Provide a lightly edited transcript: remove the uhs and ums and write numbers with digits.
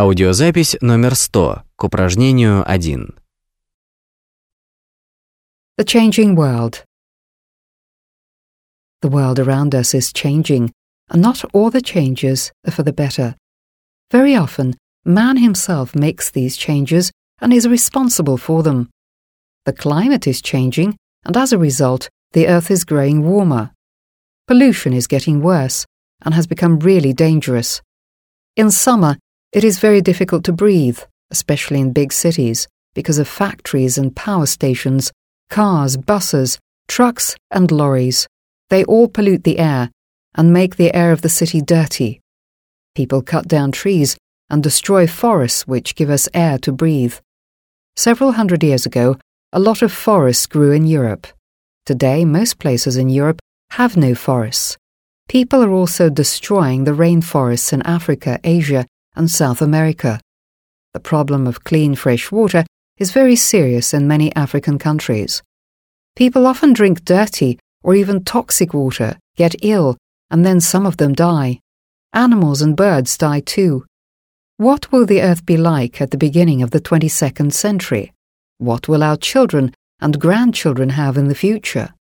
Аудиозапись номер 100 к упражнению 1. The changing world. The world around us is changing, and not all the changes are for the better. Very often, man himself makes these changes and is responsible for them. The climate is changing, and as a result, the earth is growing warmer. Pollution is getting worse and has become really dangerous. In summer, it is very difficult to breathe, especially in big cities, because of factories and power stations, cars, buses, trucks and lorries. They all pollute the air and make the air of the city dirty. People cut down trees and destroy forests which give us air to breathe. Several hundred years ago, a lot of forests grew in Europe. Today, most places in Europe have no forests. People are also destroying the rainforests in Africa, Asia, and South America. The problem of clean, fresh water is very serious in many African countries. People often drink dirty or even toxic water, get ill, and then some of them die. Animals and birds die too. What will the earth be like at the beginning of the 22nd century? What will our children and grandchildren have in the future?